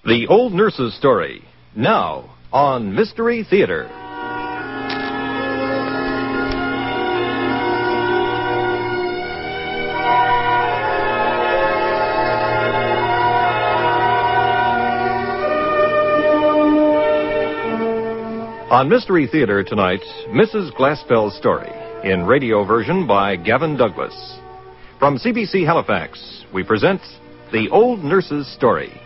The Old Nurse's Story, now on Mystery Theater. On Mystery Theater tonight, Mrs. Glaspell's Story, in radio version by Gavin Douglas. From CBC Halifax, we present The Old Nurse's Story.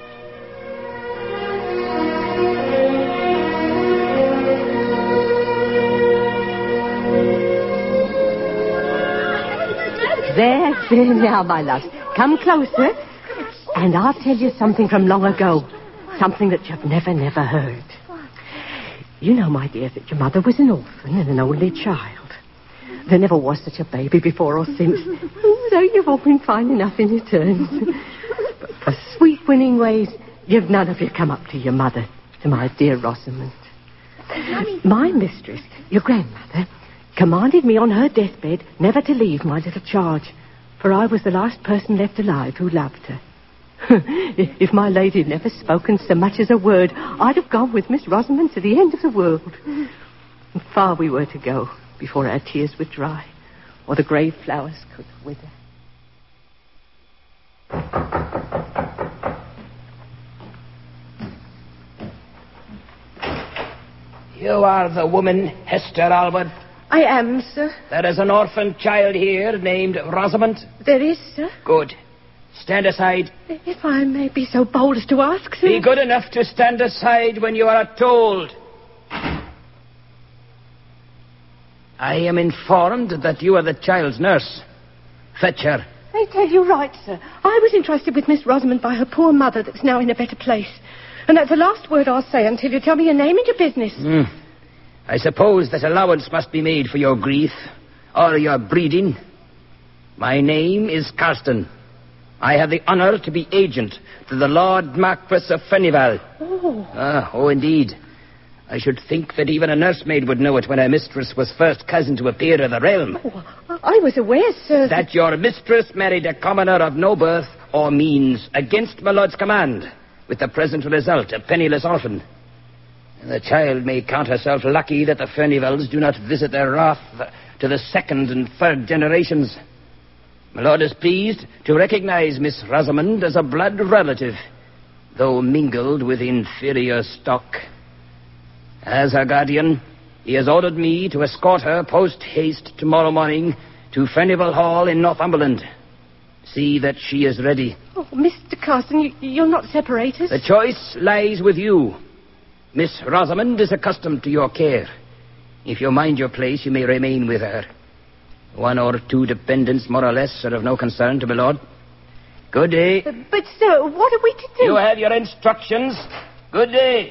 There now, my love. Come closer, and I'll tell you something from long ago. Something that you've never heard. You know, my dear, that your mother was an orphan and an only child. There never was such a baby before or since, though you've all been fine enough in your turns. But for sweet winning ways, you've none of you come up to your mother, to my dear Rosamond. My mistress, your grandmother, commanded me on her deathbed never to leave my little charge, for I was the last person left alive who loved her. If my lady had never spoken so much as a word, I'd have gone with Miss Rosamond to the end of the world. And far we were to go before our tears would dry, or the grave flowers could wither. You are the woman, Hester Albert. I am, sir. There is an orphan child here named Rosamond. There is, sir. Good. Stand aside. If I may be so bold as to ask, sir. Be good enough to stand aside when you are told. I am informed that you are the child's nurse. Fetch her. I tell you right, sir. I was entrusted with Miss Rosamond by her poor mother that's now in a better place. And that's the last word I'll say until you tell me your name and your business. I suppose that allowance must be made for your grief, or your breeding. My name is Carston. I have the honour to be agent to the Lord Marquess of Furnival. Oh, indeed. I should think that even a nursemaid would know it when her mistress was first cousin to a peer of the realm. Oh, I was aware, sir, that your mistress married a commoner of no birth or means against my lord's command, with the present result, a penniless orphan. The child may count herself lucky that the Furnivals do not visit their wrath to the second and third generations. My lord is pleased to recognize Miss Rosamond as a blood relative, though mingled with inferior stock. As her guardian, he has ordered me to escort her post-haste tomorrow morning to Furnival Hall in Northumberland. See that she is ready. Oh, Mr. Carston, you'll not separate us? The choice lies with you. Miss Rosamond is accustomed to your care. If you mind your place, you may remain with her. One or two dependents, more or less, are of no concern to my lord. Good day. But, sir, what are we to do? You have your instructions. Good day.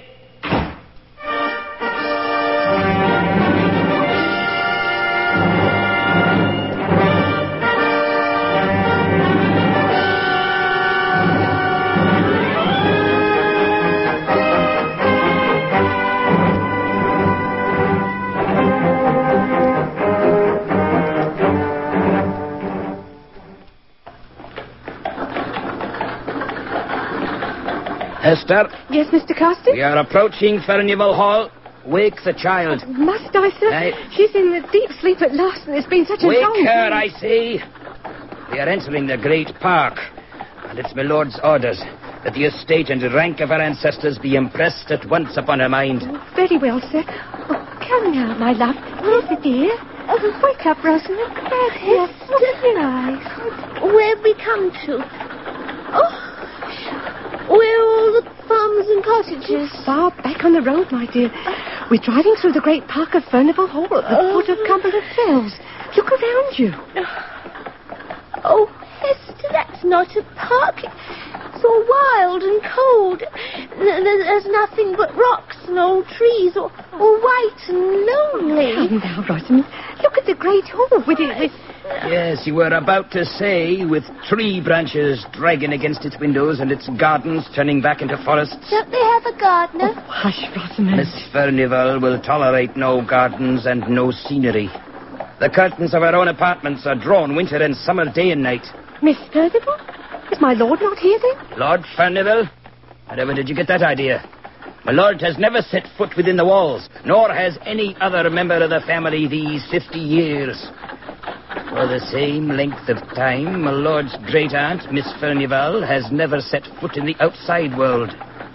Hester? Yes, Mr. Carston? We are approaching Furnival Hall. Wake the child. Must I, sir? She's in a deep sleep at last, and it's been such a long... Wake her, I say. We are entering the great park, and it's my lord's orders that the estate and rank of her ancestors be impressed at once upon her mind. Very well, sir. Oh, come now, my love. Yes, dear. Wake up, Rosamond. Yes, open your eyes. Where have we come to? Oh, where are all the farms and cottages? Far back on the road, my dear. We're driving through the great park of Furnival Hall at the foot of Cumberland Fells. Look around you. Oh, Hester, that's not a park. It's all wild and cold. There's nothing but rocks and old trees, all white and lonely. Come now, Rosamond. Look at the great hall with it. Yes, you were about to say, with tree branches dragging against its windows and its gardens turning back into forests. Don't they have a gardener? Oh, hush, Rosamond. Miss Furnival will tolerate no gardens and no scenery. The curtains of her own apartments are drawn winter and summer, day and night. Miss Furnival? Is my lord not here, then? Lord Furnival? Wherever did you get that idea? My lord has never set foot within the walls, nor has any other member of the family these 50 years. For the same length of time, my lord's great-aunt, Miss Furnival, has never set foot in the outside world.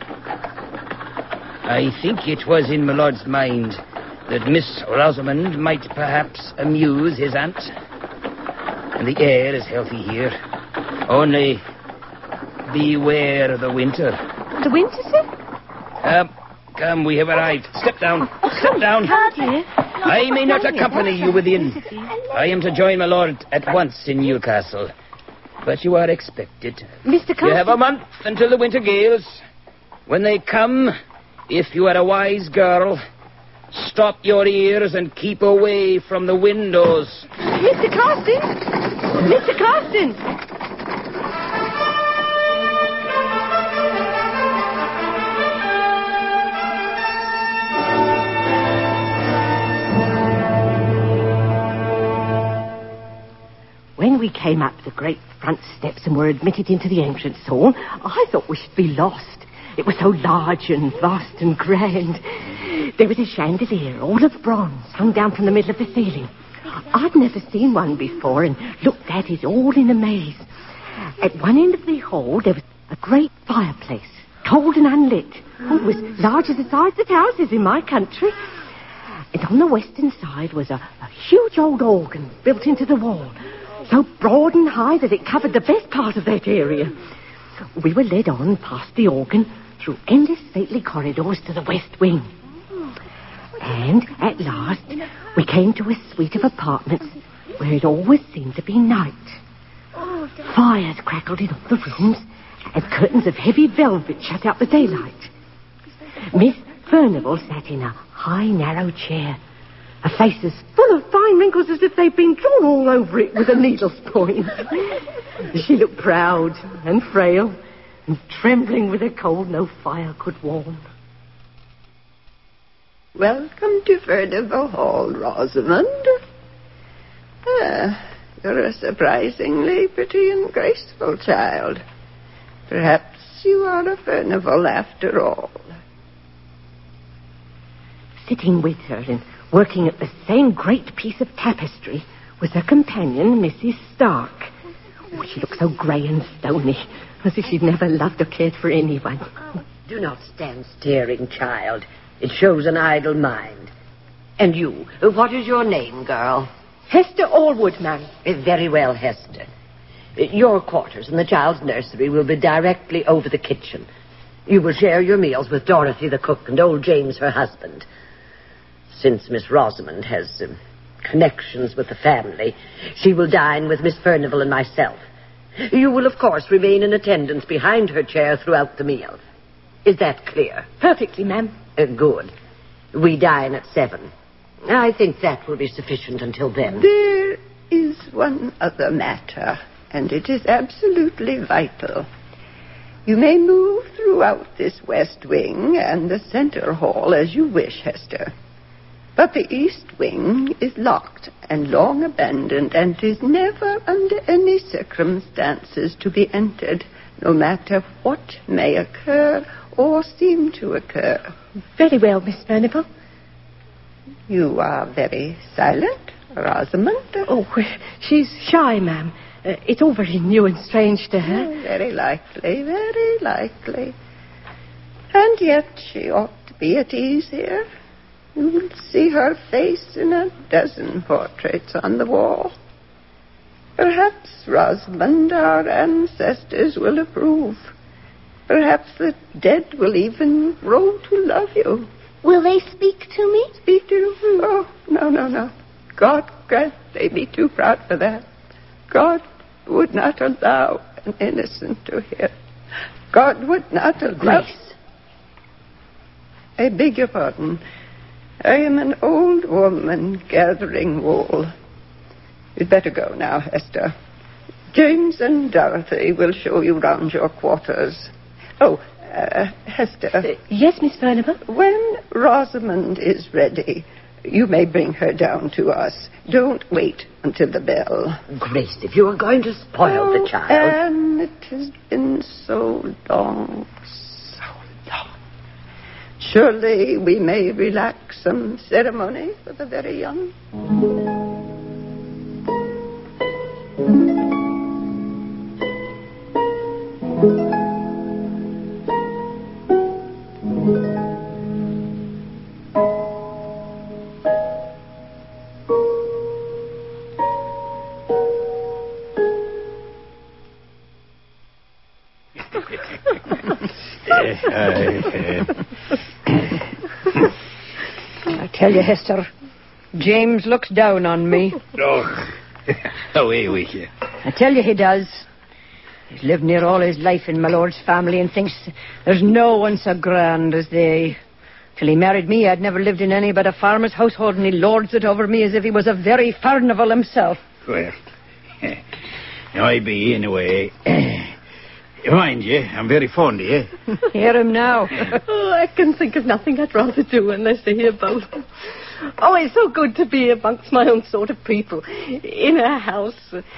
I think it was in my lord's mind that Miss Rosamond might perhaps amuse his aunt. And the air is healthy here. Only beware the winter. The winter, sir? Come, we have arrived. Step down. Step down. Dear. I may not accompany you within. I am to join my lord at once in Newcastle. But you are expected. Mr. Carson. You have a month until the winter gales. When they come, if you are a wise girl, stop your ears and keep away from the windows. Mr. Carson! Mr. Carson! When we came up the great front steps and were admitted into the entrance hall, I thought we should be lost. It was so large and vast and grand. There was a chandelier, all of bronze, hung down from the middle of the ceiling. I'd never seen one before and looked at it all in amaze. At one end of the hall, there was a great fireplace, cold and unlit. Oh, it was large as the size of houses in my country. And on the western side was a huge old organ built into the wall, so broad and high that it covered the best part of that area. We were led on past the organ through endless stately corridors to the west wing. And at last, we came to a suite of apartments where it always seemed to be night. Fires crackled in all the rooms, and curtains of heavy velvet shut out the daylight. Miss Furnival sat in a high, narrow chair, her face as full of fine wrinkles as if they'd been drawn all over it with a needle's point. She looked proud and frail and trembling with a cold no fire could warm. Welcome to Furnival Hall, Rosamond. You're a surprisingly pretty and graceful child. Perhaps you are a Furnival after all. Sitting with her and working at the same great piece of tapestry was her companion, Mrs. Stark. Oh, she looked so grey and stony, as if she'd never loved or cared for anyone. Do not stand staring, child. It shows an idle mind. And you, what is your name, girl? Hester Allwood, ma'am. Very well, Hester. Your quarters and the child's nursery will be directly over the kitchen. You will share your meals with Dorothy, the cook, and old James, her husband. Since Miss Rosamond has connections with the family, she will dine with Miss Furnival and myself. You will, of course, remain in attendance behind her chair throughout the meal. Is that clear? Perfectly, ma'am. Good. We dine at 7. I think that will be sufficient until then. There is one other matter, and it is absolutely vital. You may move throughout this west wing and the center hall as you wish, Hester. But the east wing is locked and long abandoned and is never under any circumstances to be entered, no matter what may occur or seem to occur. Very well, Miss Furnival. You are very silent, Rosamond. Oh, she's shy, ma'am. It's all very new and strange to her. Oh, very likely, very likely. And yet she ought to be at ease here. You will see her face in a dozen portraits on the wall. Perhaps, Rosamond, our ancestors will approve. Perhaps the dead will even grow to love you. Will they speak to me? Speak to you? Oh, no. God grant they be too proud for that. God would not allow an innocent to hear. God would not allow... Grace. I beg your pardon. I am an old woman gathering wool. You'd better go now, Hester. James and Dorothy will show you round your quarters. Oh, Hester. Yes, Miss Furnival? When Rosamond is ready, you may bring her down to us. Don't wait until the bell. Grace, if you are going to spoil the child... Anne, it has been so long, so Surely we may relax some ceremony for the very young. I tell you, Hester, James looks down on me. Oh, away with you. I tell you he does. He's lived near all his life in my lord's family and thinks there's no one so grand as they. Till he married me, I'd never lived in any but a farmer's household, and he lords it over me as if he was a very Furnival himself. Well, I be, in a way. Mind you, I'm very fond of you. Hear him now. Oh, I can think of nothing I'd rather do unless to hear both. Oh, it's so good to be amongst my own sort of people. In a house.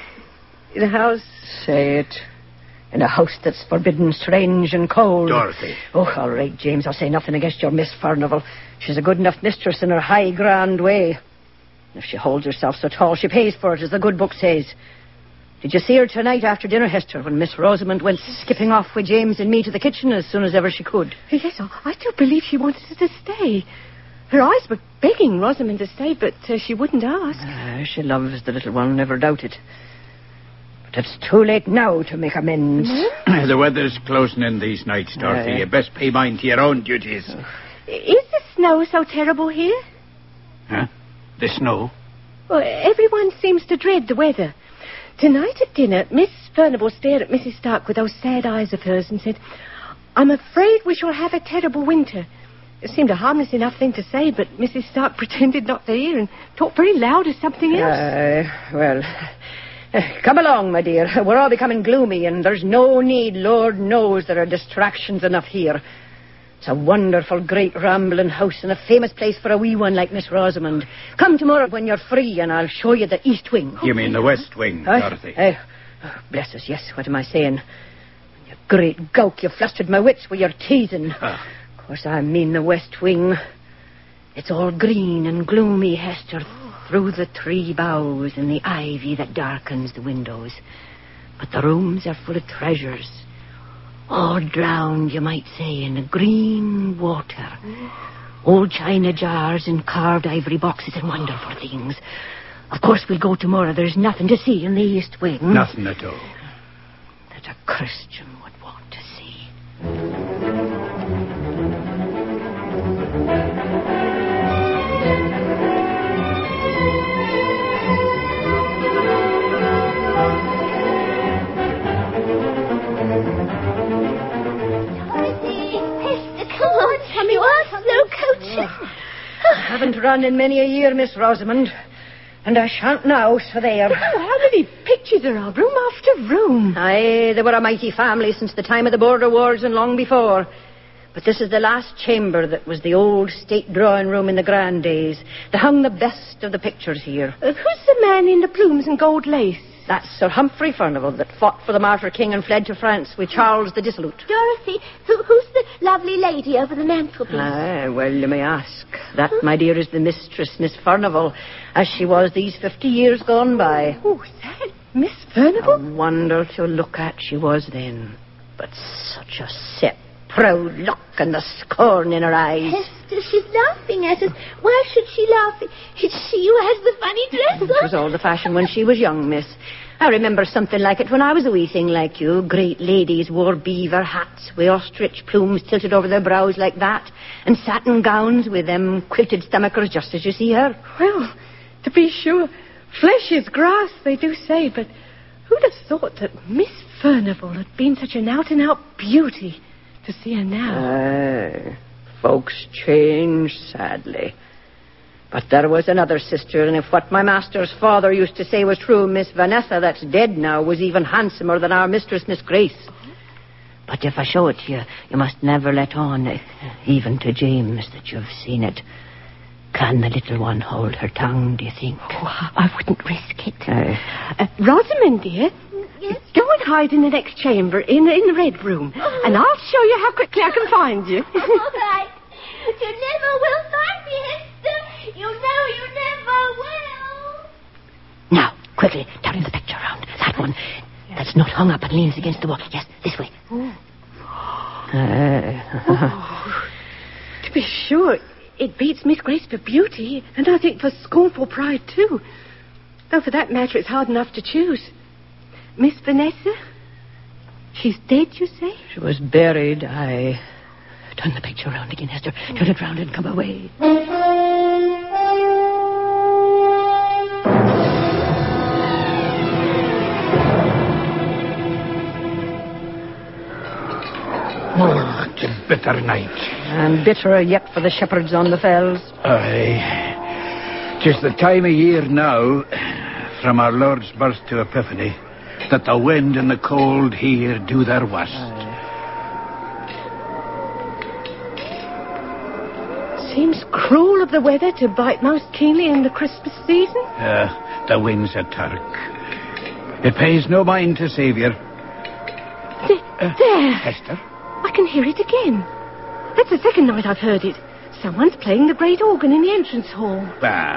Say it. In a house that's forbidden, strange and cold. Dorothy. Oh, all right, James. I'll say nothing against your Miss Furnival. She's a good enough mistress in her high, grand way. If she holds herself so tall, she pays for it, as the good book says. Did you see her tonight after dinner, Hester, when Miss Rosamond went skipping off with James and me to the kitchen as soon as ever she could? Yes, I do believe she wanted us to stay. Her eyes were begging Rosamond to stay, but she wouldn't ask. She loves the little one, never doubt it. But it's too late now to make amends. The weather's closing in these nights, Dorothy. You best pay mind to your own duties. Is the snow so terrible here? Huh? The snow? Well, everyone seems to dread the weather. Tonight at dinner, Miss Furnival stared at Mrs. Stark with those sad eyes of hers and said, "I'm afraid we shall have a terrible winter." It seemed a harmless enough thing to say, but Mrs. Stark pretended not to hear and talked very loud as something else. Come along, my dear. We're all becoming gloomy, and there's no need, Lord knows, there are distractions enough here. It's a wonderful, great, rambling house and a famous place for a wee one like Miss Rosamond. Come tomorrow when you're free, and I'll show you the east wing. You mean the west wing, Dorothy? Bless us, yes. What am I saying? You great gowk, you flustered my wits with your teasing. Of course, I mean the west wing. It's all green and gloomy, Hester, through the tree boughs and the ivy that darkens the windows. But the rooms are full of treasures. All drowned, you might say, in the green water. Old china jars and carved ivory boxes and wonderful things. Of course, we'll go tomorrow. There's nothing to see in the east wing. Nothing at all. That a Christian would want to see. You are slow coaching. I haven't run in many a year, Miss Rosamond. And I shan't now, so there. Oh, how many pictures there are, room after room. Aye, they were a mighty family since the time of the border wars and long before. But this is the last chamber that was the old state drawing room in the grand days. They hung the best of the pictures here. Who's the man in the plumes and gold lace? That's Sir Humphrey Furnival that fought for the Martyr King and fled to France with Charles the Dissolute. Dorothy, who's the lovely lady over the mantelpiece? Well, you may ask. That, my dear, is the mistress, Miss Furnival, as she was these 50 years gone by. Oh, is that Miss Furnival? A wonder to look at she was then. But such a set, proud look and the scorn in her eyes. Hester, she's laughing at us. Why should she laugh? It's she who has the funny dress on. It was all the fashion when she was young, miss. I remember something like it when I was a wee thing like you. Great ladies wore beaver hats with ostrich plumes tilted over their brows like that, and satin gowns with them quilted stomachers just as you see her. Well, to be sure, flesh is grass, they do say, but who'd have thought that Miss Furnival had been such an out-and-out beauty to see her now? Folks change, sadly. But there was another sister, and if what my master's father used to say was true, Miss Vanessa, that's dead now, was even handsomer than our mistress, Miss Grace. But if I show it to you, you must never let on, even to James, that you've seen it. Can the little one hold her tongue, do you think? Oh, I wouldn't risk it. Rosamond, dear, Yes? go and hide in the next chamber, in the red room, and I'll show you how quickly I can find you. All right. You never will find me, Hester. You know you never will. Now, quickly, turn the picture round. That one. That's not hung up and leans against the wall. Yes, this way. To be sure, it beats Miss Grace for beauty, and I think for scornful pride, too. Though, for that matter, it's hard enough to choose. Miss Vanessa? She's dead, you say? She was buried. Turn the picture round again, Hester. Turn it round and come away. Oh, it's a bitter night. And bitterer yet for the shepherds on the fells. Aye. 'Tis the time of year now, from our Lord's birth to Epiphany, that the wind and the cold here do their worst. Seems cruel of the weather to bite most keenly in the Christmas season. The wind's a Turk. It pays no mind to Saviour. There. Hester? I can hear it again. That's the second night I've heard it. Someone's playing the great organ in the entrance hall.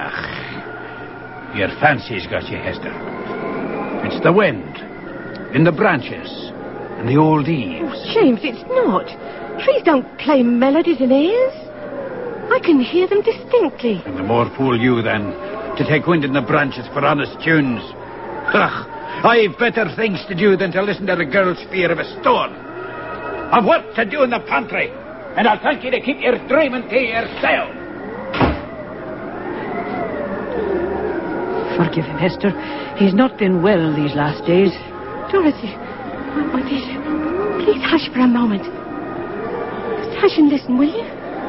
Your fancy's got you, Hester. It's the wind, in the branches, and the old eaves. Oh, James, it's not. Trees don't play melodies in airs. I can hear them distinctly. And the more fool you, then, to take wind in the branches for honest tunes. Ugh, I've better things to do than to listen to the girl's fear of a storm. I've work to do in the pantry, and I'll thank you to keep your dreaming to yourself. Forgive him, Hester. He's not been well these last days. Dorothy, my dear, please hush for a moment. Just hush and listen, will you?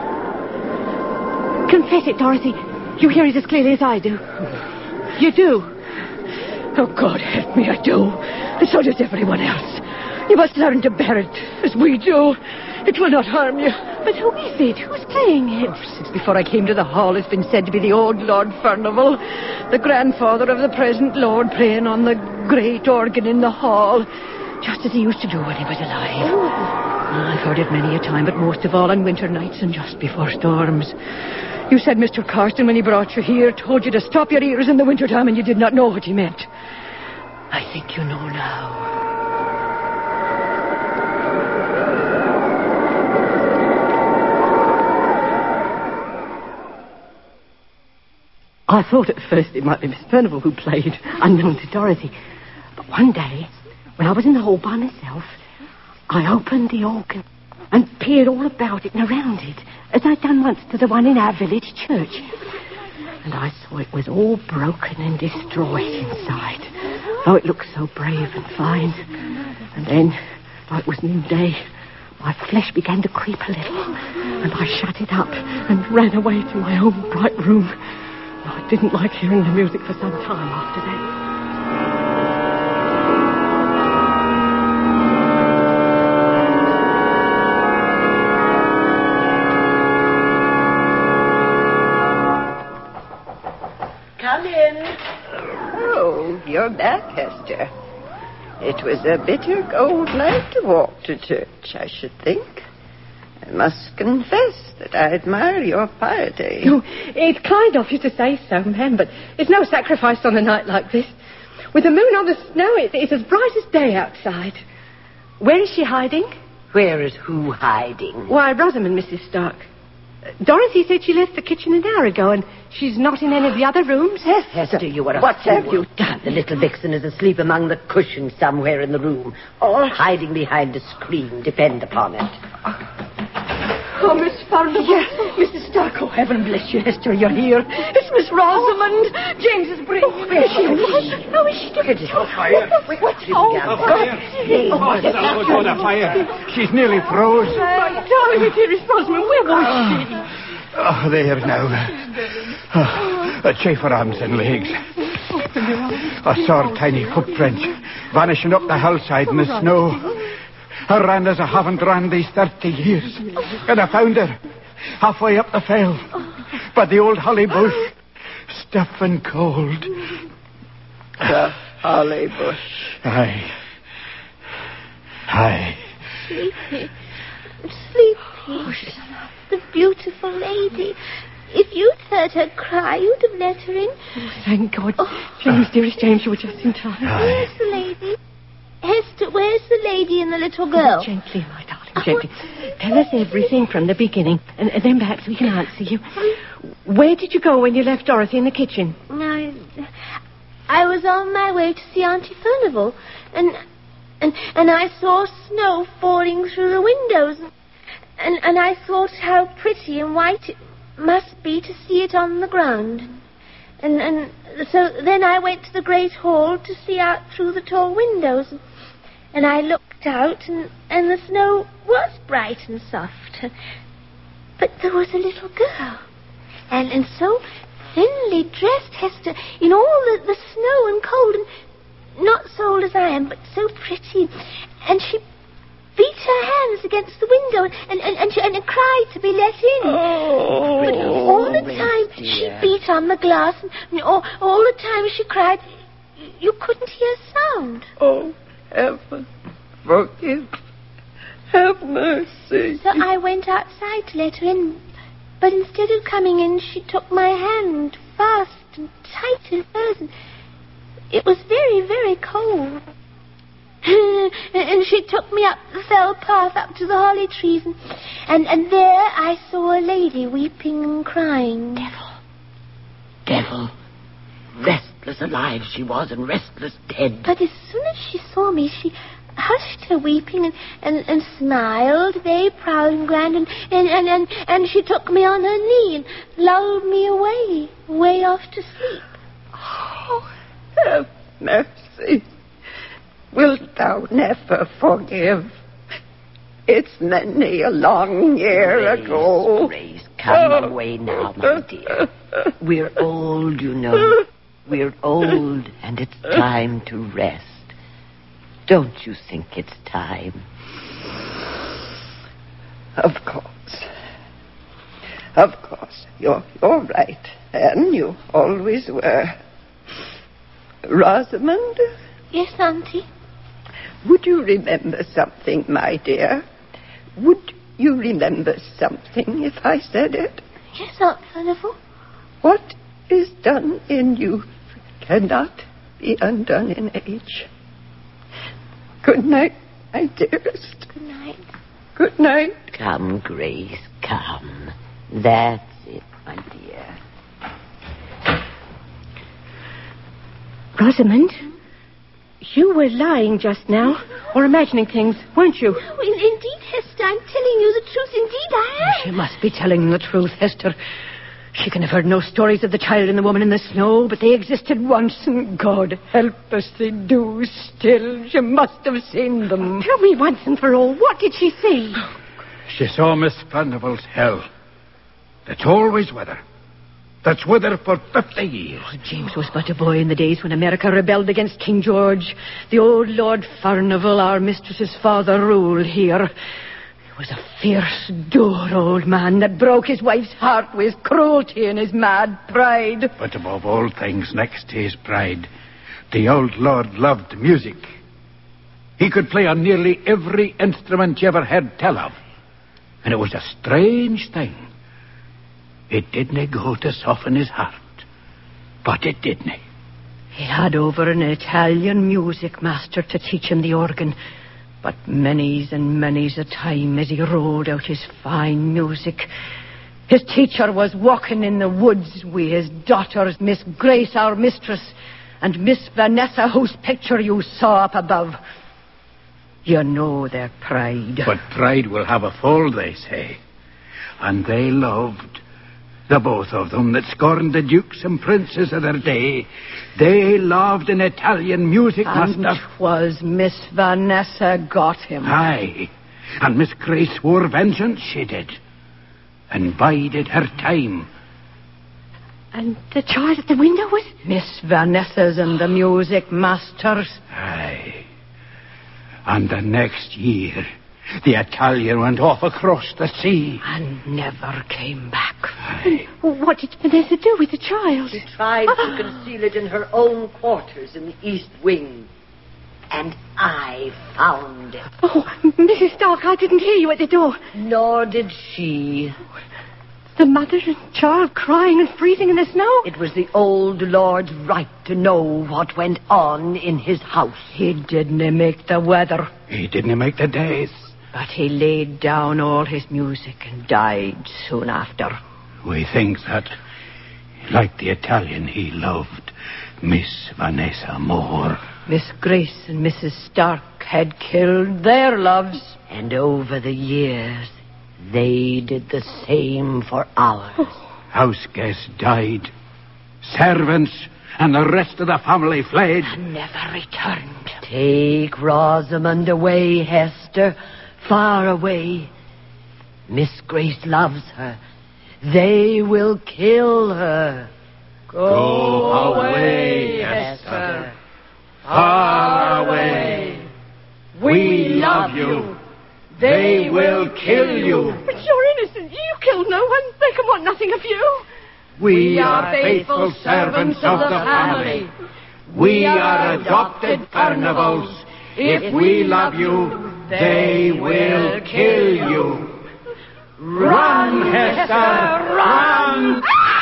Confess it, Dorothy. You hear it as clearly as I do. You do. Oh, God help me, I do. And so does everyone else. You must learn to bear it, as we do. It will not harm you. But who is it? Who's playing it? Since before I came to the hall, it's been said to be the old Lord Furnival, the grandfather of the present Lord, playing on the great organ in the hall, just as he used to do when he was alive. I've heard it many a time, but most of all on winter nights and just before storms. You said Mr. Carston, when he brought you here, told you to stop your ears in the wintertime, and you did not know what he meant. I think you know now. I thought at first it might be Miss Furnival who played, unknown to Dorothy. But one day, when I was in the hall by myself, I opened the organ and peered all about it and around it, as I'd done once to the one in our village church. And I saw it was all broken and destroyed inside, though it looked so brave and fine. And then, though it was noonday, my flesh began to creep a little, and I shut it up and ran away to my own bright room. I didn't like hearing the music for some time after that. Come in. Oh, you're back, Hester. It was a bitter cold night to walk to church, I should think. I must confess that I admire your piety. Oh, it's kind of you to say so, ma'am, but it's no sacrifice on a night like this. With the moon on the snow, it's as bright as day outside. Where is she hiding? Where is who hiding? Why, Rosamond, Mrs. Stark. Dorothy said she left the kitchen an hour ago, and she's not in any of the other rooms. Hester, you are a What have you done? The little vixen is asleep among the cushions somewhere in the room, or hiding behind a screen, depend upon it. Oh, Miss Furnival. Yes, Mrs. Stark. Oh, heaven bless you, Hester, you're here. It's Miss Rosamond. James is bringing you. Where is she? How is she doing? Fire! What's wrong? The fire! She's nearly froze. My darling, dearest Rosamond, where was she? Oh, there now. A chafe for arms and legs. I saw a tiny footprint vanishing up the hillside in the snow. I ran as I haven't run these 30 years. And I found her halfway up the fell by the old holly bush, stiff and cold. The holly bush. Aye. Sleepy. Sleepy. The beautiful let her cry, you'd have let her in. Oh, thank God. James, dearest James, you were just in time. Where's the lady? Hester, where's the lady and the little girl? Gently, my darling, gently. Tell us everything from the beginning, and then perhaps we can answer you. Where did you go when you left Dorothy in the kitchen? I was on my way to see Auntie Furnival, and I saw snow falling through the windows, and I thought how pretty and white it must be to see it on the ground. And so then I went to the great hall to see out through the tall windows, and I looked out, and the snow was bright and soft. But there was a little girl, and so thinly dressed, Hester, in all the snow and cold, and not so old as I am, but so pretty. And she beat her hands against the window and cried to be let in. Oh, but all the time she beat on the glass, and all the time she cried, you couldn't hear sound. Oh, heaven, forgive. Have mercy. So I went outside to let her in, but instead of coming in, she took my hand fast and tight in hers, and it was very, very cold. And she took me up the fell path up to the holly trees, and there I saw a lady weeping and crying. Devil. Restless alive she was, and restless dead. But as soon as she saw me, she hushed her weeping and smiled, very proud and grand, and she took me on her knee and lulled me away off to sleep. Oh, have mercy. Wilt thou never forgive? It's many a long year ago. Grace, come away now, my dear. We're old, you know. We're old, and it's time to rest. Don't you think it's time? Of course. Of course. You're right, Anne. You always were. Rosamond? Yes, Auntie? Would you remember something, my dear? Would you remember something if I said it? Yes, Aunt Furnival. What is done in youth cannot be undone in age. Good night, my dearest. Good night. Good night. Come, Grace, come. That's it, my dear. Rosamond, you were lying just now, or imagining things, weren't you? Oh, indeed, Hester, I'm telling you the truth. Indeed, I am. She must be telling the truth, Hester. She can have heard no stories of the child and the woman in the snow, but they existed once, and God help us, they do still. She must have seen them. Tell me once and for all, what did she see? She saw Miss Furnival's hell. That's always with her. That's with her for 50 years. Oh, James was but a boy in the days when America rebelled against King George. The old Lord Furnival, our mistress's father, ruled here. He was a fierce, dour old man that broke his wife's heart with his cruelty and his mad pride. But above all things, next to his pride, the old lord loved music. He could play on nearly every instrument you ever heard tell of. And it was a strange thing. It didn't go to soften his heart, but it didn't. He had over an Italian music master to teach him the organ, but many's and many's a time as he rolled out his fine music, his teacher was walking in the woods with his daughters, Miss Grace, our mistress, and Miss Vanessa, whose picture you saw up above. You know their pride. But pride will have a fall, they say. And they loved, the both of them that scorned the dukes and princes of their day. They loved an Italian music And master. 'twas Miss Vanessa got him. Aye, and Miss Grace swore vengeance, she did. And bided her time. And the child at the window was? Miss Vanessa's and the music master's. Aye. And the next year, the Italian went off across the sea. And never came back. Aye. What did Vanessa do with the child? She tried to conceal it in her own quarters in the east wing. And I found it. Oh, Mrs. Stark, I didn't hear you at the door. Nor did she. The mother and child crying and freezing in the snow. It was the old lord's right to know what went on in his house. He didn't make the weather, He didn't make the days. but he laid down all his music and died soon after. We think that, like the Italian, he loved Miss Vanessa more. Miss Grace and Mrs. Stark had killed their loves. And over the years, they did the same for ours. House guests died. Servants and the rest of the family fled. Never returned. Take Rosamond away, Hester. Far away. Miss Grace loves her. They will kill her. Go away, Hester. Far away. We love you. They will kill you. But you're innocent. You killed no one. They can want nothing of you. We are faithful servants of the family. We are adopted carnivals. If we love you, they will kill you. Run, Hester, run!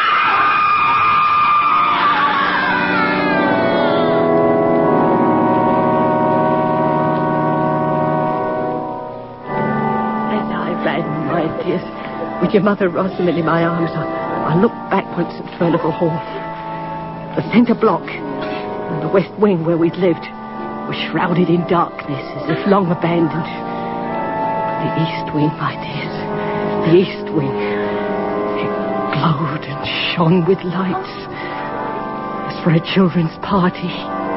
As I ran, my dears, with your mother Rosamond in my arms, I looked backwards at Furnival Hall. The centre block and the west wing where we'd lived were shrouded in darkness as if long abandoned. But the east wing, my dears, the east wing, it glowed and shone with lights as for a children's party.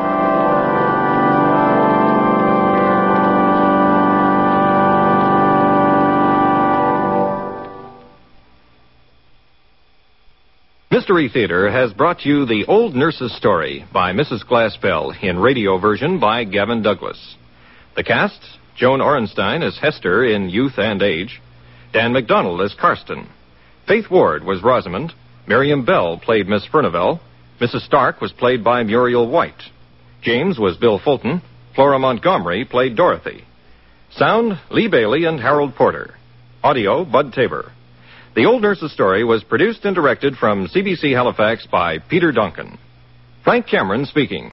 Mystery Theater has brought you The Old Nurse's Story by Mrs. Glaspell in radio version by Gavin Douglas. The cast, Joan Orenstein as Hester in Youth and Age, Dan McDonald as Karsten, Faith Ward was Rosamond, Miriam Bell played Miss Furnival, Mrs. Stark was played by Muriel White, James was Bill Fulton, Flora Montgomery played Dorothy. Sound, Lee Bailey and Harold Porter. Audio, Bud Tabor. The Old Nurse's Story was produced and directed from CBC Halifax by Peter Duncan. Frank Cameron speaking.